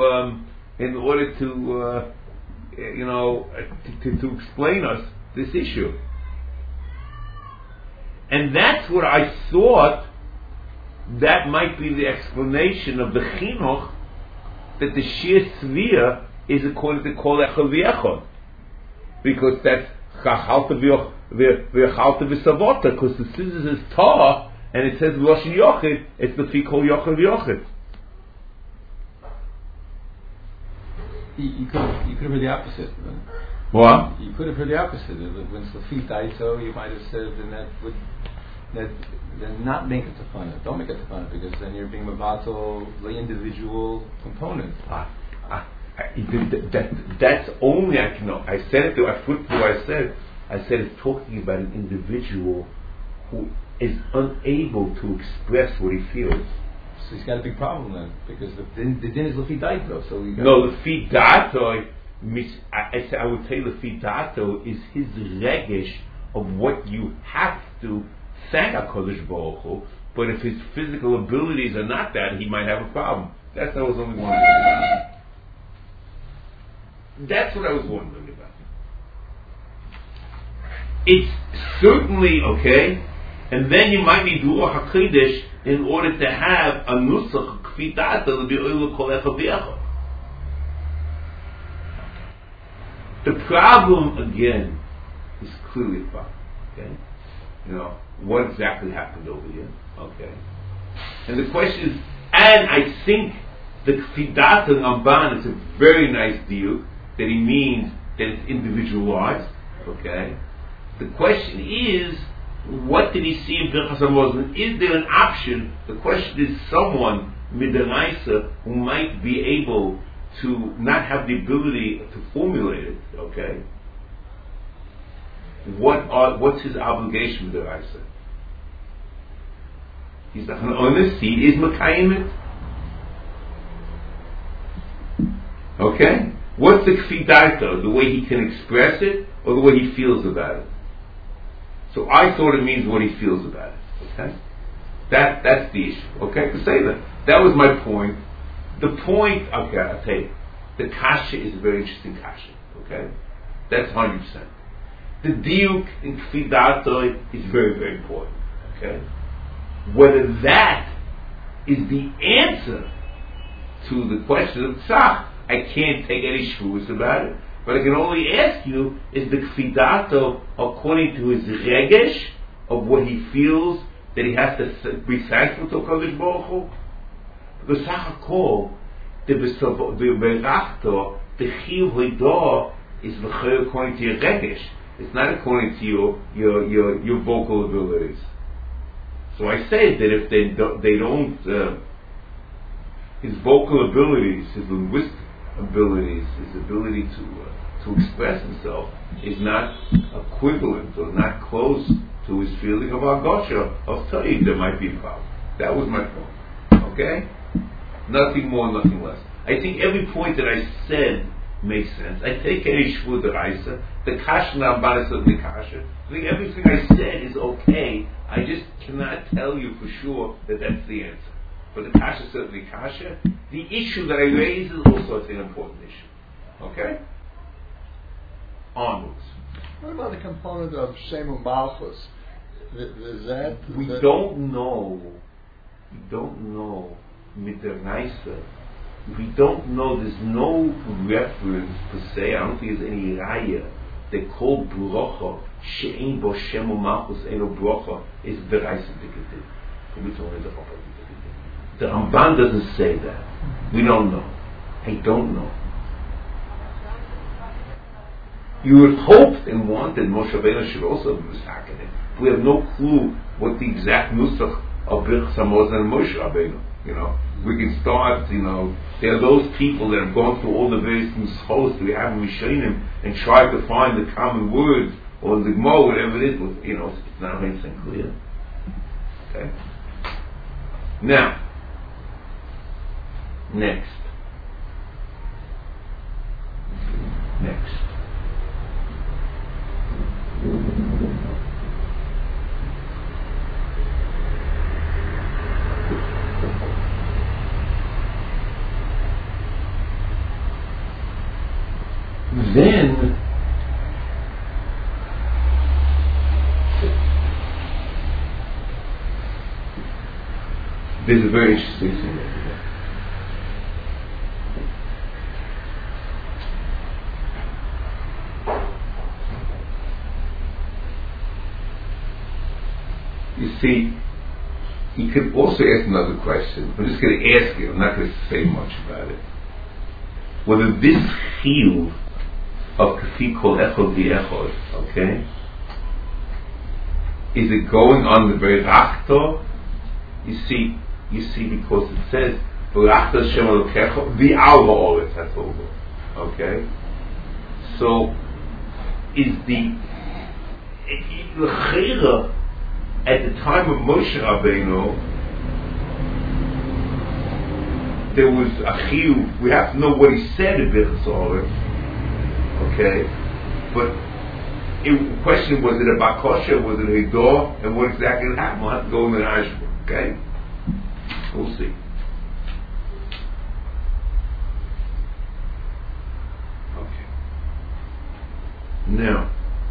to explain us this issue. And that's what I thought that might be the explanation of the chinuch, that the Shir Tzviya is according to Kol Echad V'Echad, because that's Chachalta V'Savota, because the scissors is Torah and it says Loshin Yochid, it's the Fi Kol Yochid V'Yochid.
You could have heard the opposite.
What?
You could have heard the opposite. When it's Lefi Daito, you might have said, then not make it tefana. Don't make it tefana, because then you're being mevatel the individual component.
That's only I can know. I said it. I flipped to what I said. I said it's talking about an individual who is unable to express what he feels.
So he's got a big problem then, because the din is Lefi Daito. So
Lefi Daito. I would say Lefi Daito is his regesh of what you have to thank HaKadosh Baruch Hu, but if his physical abilities are not that, he might have a problem. That's what I was only wondering about. That's what I was wondering about. It's certainly okay, and then you might need Ruach HaKodesh in order to have a nusach Kfi Daito to be Oil Kol Echad V'Echad. The problem again is clearly a problem. Okay? What exactly happened over here? Okay. And the question is, and I think the Kfi Daito Ramban is a very nice deal, that he means that it's individualized. Okay. The question is, what did he see in Birchas Hamazon? Is there an option? The question is, someone midaraisa who might be able to not have the ability to formulate it. Okay. What's his obligation midaraisa? He's not honest. He is Mekayim it. Okay? What's the Kfi Daito? The way he can express it, or the way he feels about it? So I thought it means what he feels about it. Okay? That's the issue. Okay? To say that. That was my point. The point, okay, I'll tell you. The kasha is a very interesting kasha. Okay? That's 100%. The diuk in Kfi Daito is very, very important. Okay? Whether that is the answer to the question of tzach, I can't take any shvuas about it. But I can only ask you, is the Kfi Daito according to his regesh of what he feels that he has to be thankful to HaKadosh Baruch Hu? Because Sachakol, the Berachto, the Chiyuv Hidah is according to your regesh. It's not according to your vocal abilities. So I say that if they don't his vocal abilities, his linguistic abilities, his ability to express himself is not equivalent or not close to his feeling of Argosha, I'll tell you there might be a problem. That was my point. Okay? Nothing more, nothing less. I think every point that I said makes sense. I take any shvu deraisa. The kasha na'amban is the kasha. I think everything I said is okay. I just cannot tell you for sure that that's the answer. But the kasha is certainly kasha. The issue that I raise is also an important issue. Okay? Onwards.
What about the component of Shemu Malchus? Is that...
We don't know. We don't know. Midaraisa. We don't know. There's no reference per se. I don't think there's any raya. They call brocha she'ein bo Shemu Malchus eino brocha is deraisa dikadin. The Ramban doesn't say that. We don't know. I don't know. You would hoped and wanted Moshe Rabbeinu should also be misaken it. We have no clue what the exact nusach of Birchas Hamazon and Moshe Rabbeinu. You know, we can start. You know, there are those people that have gone through all the various nuschos that we have in Rishonim and tried to find the common words or the Gemara, whatever it is. But, you know, it's not 100% clear. Okay. Now, next. Then there's a very interesting thing. You see, you could also ask another question. I'm just going to ask it. I'm not going to say much about it. Whether this chiyuv of kafi kol echod v'echod, okay, is it going on the berachto? You see, because it says berachto Hashem Elokecha v'al ha'oretz hatovo. Okay, so is the l'chira at the time of Moshe Rabbeinu, there was a chiyuv. We have to know what he said in Birchas Ha'oretz. Okay, but the question, was it a bakosha, was it a hidor, and what exactly happened? We'll have to go in the Ashba. Okay, we'll see. Okay. Now,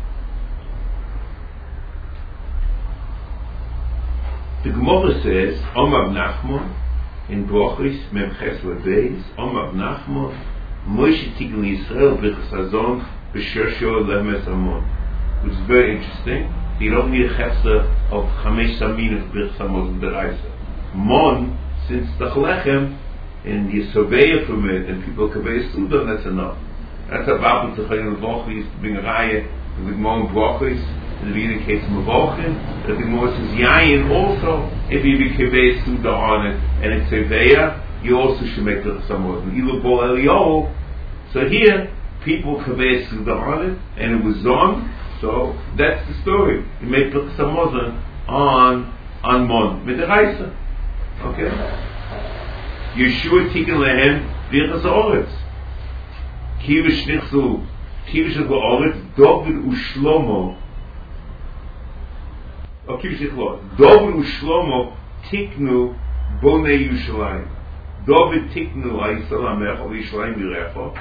the Gemara says, Omar Nachman in Brochis Memches Lebeis, Omar Nachman Moshe Tikkun Yisrael Birchas Hazon B'Shosho Lemes Amon, which is very interesting. You don't need a chesed of Chamesh Samin of Birchas Hamazon Deraisa. Mon, since the Chalechem and the Yisobeya from it, and people Kaveh Sudan, that's enough. That's about the Tzachayin L'Vochi used to bring a raya with the Gemara in Brochis, in the beginning case of Mavochin, that the Gemara says Yayin also, if you be Kaveh Sudan on it, and it's Seveya, you also should make the Hamazon. You look Bol Elio. So here, people Kaveh Sudan on it, and it was on. So that's the story. You make the Hamazon on Mon Midaraisa. Okay. Yeshua Tikkun Lehem Birchas Ha'oretz. Kivish Nichsu Kivish Ha'oretz David Ushlomo. Oh, Kivish Nichlo David Ushlomo Tiknu Bonei Yerushalayim. David Tiknu Ayisalam Echol Yerushalayim Birecho.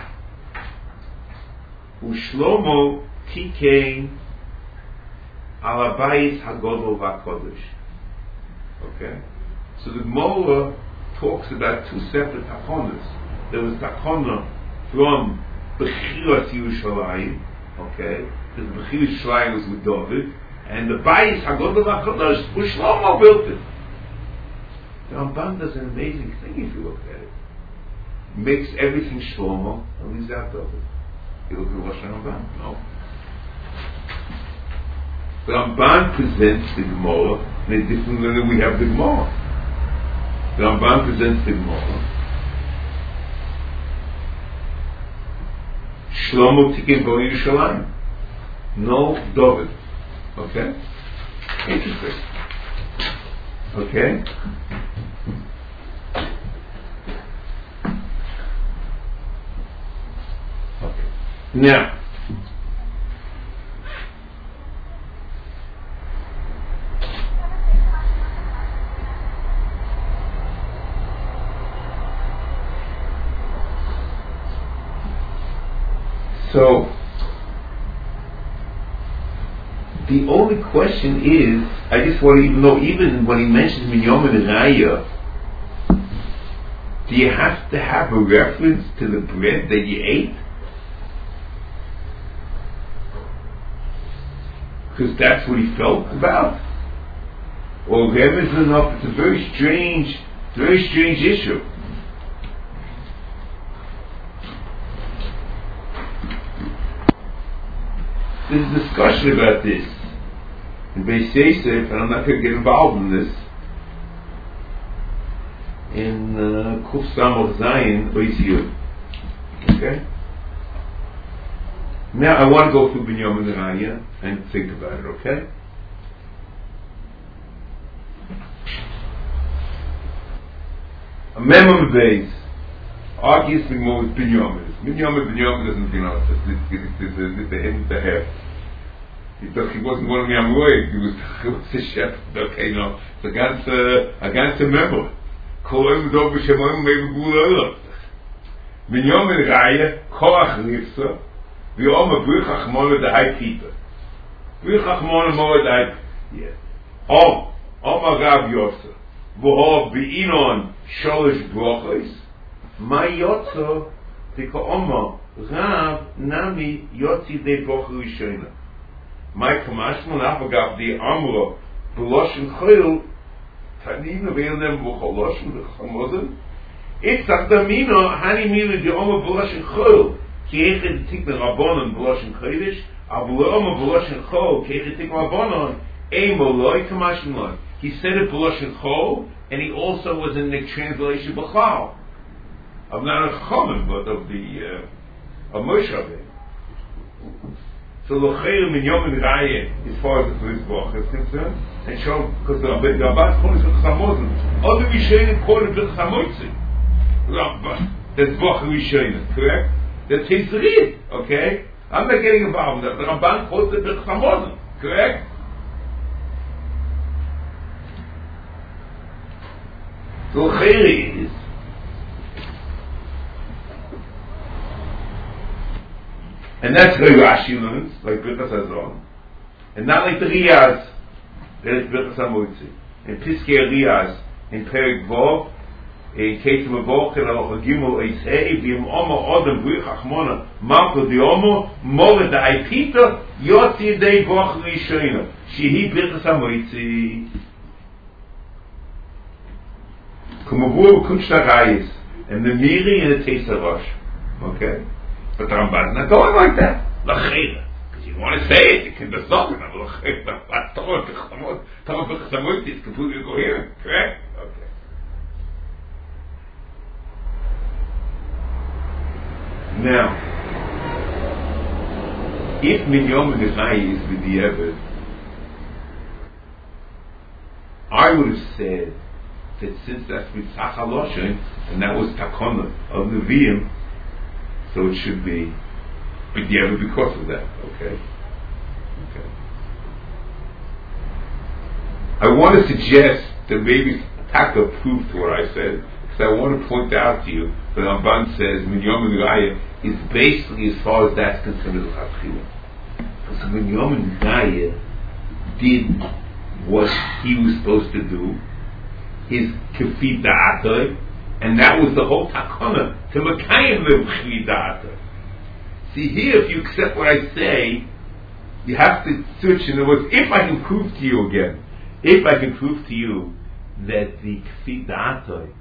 Ushlomo Tikein Al Habayis Hagodol VaKodesh. Okay. So the Gemara talks about two separate takonas. There was takona from Bechiras Yerushalayim, okay, because Bechiras Yerushalayim was with David, and the Bayis Hagodol VaKodesh, Shlomo built it. The Ramban does an amazing thing if you look at it. Makes everything Shlomo and leaves out David. You look at Rosh Ramban, no. The Ramban presents the Gemara in a different way than we have the Gemara. The Ramban presents the Gemara Shlomo Tikin Bo Yerushalayim. No David. Okay? Interesting. Okay? Okay. Now, so the only question is, I just want to even know, even when he mentions Minyan and Raya, do you have to have a reference to the bread that you ate? Because that's what he felt about? Or remez enough? It's a very strange issue. There's a discussion about this in Beis Yosef, and I'm not going to get involved in this. In Kuf Samach Zayin Beis Yud. Okay? Now I want to go through Binyamin and Raya and think about it, okay? A Mem Beis argues with more with Binyamin. Binyamin doesn't, it's the end of the hair. He wasn't one of the Amorim, he was a shepherd, okay, no. It's a ganze Member. Kohem Dov B'Shemoim Me'Begul Binyamin Raya, Korach Rivsa, V'Oma B'Rich Achmona D'Hai Pita. B'Rich Achmona Mora D'Hai Pita. Oma Rav Yosef, V'Ho B'inon Sholosh Brochos, Ma Yotzo, Tika Oma, Rav Nami Yotzi De Brocha Rishona. My Kamashmon Afagav Di Amro, B'Loshen Chayil, Tanina Ve'elem V'Choloshen V'Chamozen, Itzach Damino, Hani Mila Di Oma B'Loshen Chayil, Ki Echet Tik Rabbanon B'Loshen Chodesh, Avu Oma B'Loshen Chol, Ki Echet Tik Rabbanon, Eimo Loi Kamashmon. He said it B'Loshen Chol, and he also was in the translation B'Chal. Of not a Chomen, but of the of Moshe Rabbeinu. So L'cheir Minyan and Raya, as far as the Mizbach is concerned, and show, because the Rabban called it B'Chamozen. Other Rishonim call it B'Chamotzen. That's B'Chach Rishonim, correct? That's Hizrit, okay? I'm not getting involved in that. The Rabban calls it B'Chamozen, correct? So L'cheir is, and that's the Rashi learns, like Birchas Hazon, and not like the Riyaz, that is Birchas HaMotzi. In Piskei Riyaz, in Perek Vov, in Ketzim Avochen, Aloch Gimel Eisei, V'im Omo Odom B'Rich Achmona, Malko D'Omo, Mora D'Aipita, Yotzi Dei Boch Rishona, Shehi Birchas HaMotzi. Kumavur Kunshta Rayis, and the Miri and the Teisa Rosh. Okay? But the Ramban is not going like that. L'cheira. Because you want to say it, you can do something. L'cheira. Torah B'Chasamut is completely coherent. Correct? Okay. Now, if Minyan and Raya is B'diavad, I would have said that since that's Mitzach HaLoshen, and that was Takona of Nevi'im, so it should be B'diavad because of that. Okay. I want to suggest that maybe Taka proof to what I said, because I want to point out to you that Ramban says Minyan and Raya is basically, as far as that's concerned, as Chatchila. Because Minyan and Raya did what he was supposed to do, his Kefi Da'atoi, and that was the whole takana to Mekayim the Da'atoi. See here, if you accept what I say, you have to switch. In other words, if I can prove to you again, if I can prove to you that the Kefi Da'atoi,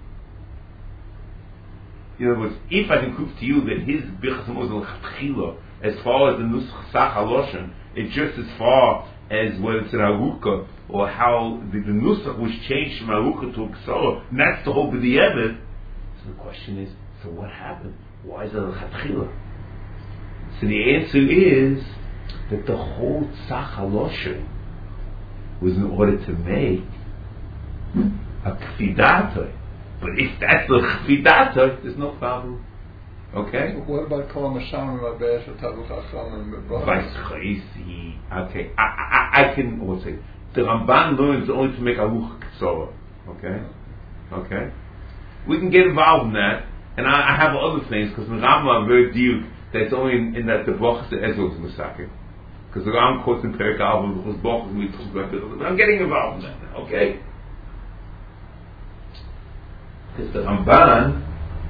in other words, if I can prove to you that his Birchas Hamazon Chatchila, as far as the Nusach Sach HaLoshen, it's just as far as whether it's an Aruka or how the Nusach was changed from Aruka to Ksara, and that's the whole B'diavad. So the question is, so what happened? Why is it a Chatchila? So the answer is that the whole Tzach HaLoshen was in order to make a Kfidatoi. But if that's the Kfidatoi, there's no problem. Okay?
What about Kol Mashamim Abesh Tavu Chachamim B'Brachos?
Crazy. Okay, I can also say the Ramban learns only to make a Luch Ktsora. Okay? We can get involved in that, and I have other things because the Rambam very deep that's only in that the Brachos the Ezra is Masake. Because the Rambam quotes in Perek Alva because Brachos we talk about it. I'm getting involved in that now. Okay? Because the Ramban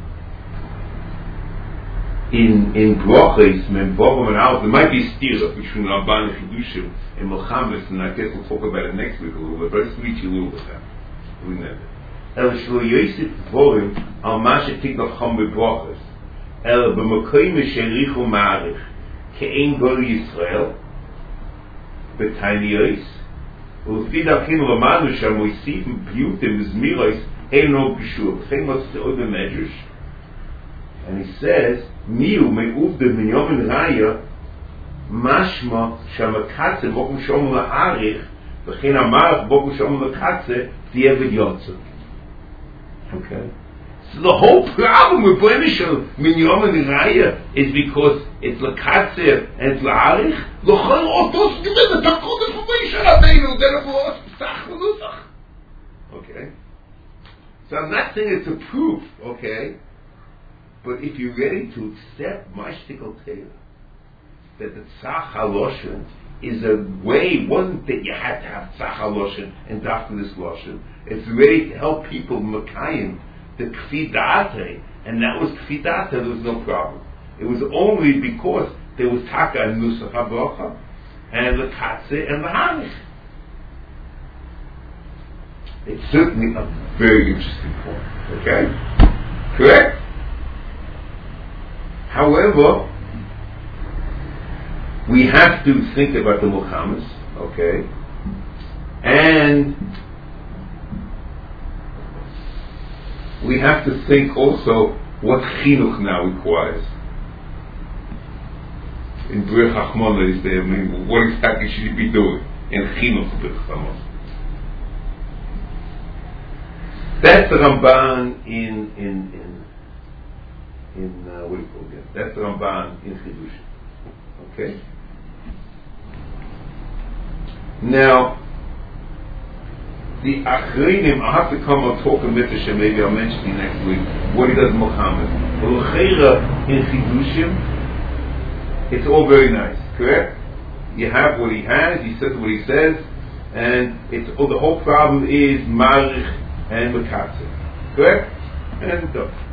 in Brachos, men Bovam and Alf, there might be a stira between Ramban and Chidushim and Milchamis, and I guess we'll talk about it next week a little bit, but let's reach a little bit now. We know that. El Shlo Yosef Dvorim al Masha Tiknov Chom B'Brachos El B'Mokoyim Sherichu Ma'arich Ke'en Gol Yisrael B'Tainiyos U'Lefid Akin Lamanu Sham Moisifim Piyutim Zmiros Eino B'Shur Famous to other measures. And he says Miu Me'uvde Minyomin Raya Mashma Shamakatze Bokum Shom La'arich V'chein Amarach Bokum Shom La'katze Di'evid Yotzah. Okay? So the whole problem with Blenishel Minyom and Raya is because it's L'Katzer and it's L'Arich. L'Chol Otos G'vin the Takodes V'Moshe Rabbeinu then it was Tzach V'Lusach. Okay? So I'm not saying it's a proof, okay? But if you're ready to accept my shtickle Torah, that the Tzach HaLoshen is a way, wasn't that you had to have Tzach HaLoshen and after this Loshen. It's ready to help people Makayim, the Kfidate, and that was Kfidate, there was no problem. It was only because there was Taka and Nusach HaBrocha, and the Katze and the Hanich. It's certainly a very interesting point, okay? Correct? However, we have to think about the Milchamas, okay? And we have to think also what Chinuch now requires. In B'rich Hachmona is there, I mean, what exactly should you be doing in Chinuch B'rich Hachmona? That's the Ramban in what do you call it? That's the Ramban in Chidushim. Okay? Now, the Achreinim, I'll have to come and talk a mitzvah, maybe I'll mention it next week, what he does in Muhammad. But L'cheira in Chidushim, it's all very nice, correct? You have what he has, he says what he says, and it's the whole problem is Marich and Mekatze, correct? And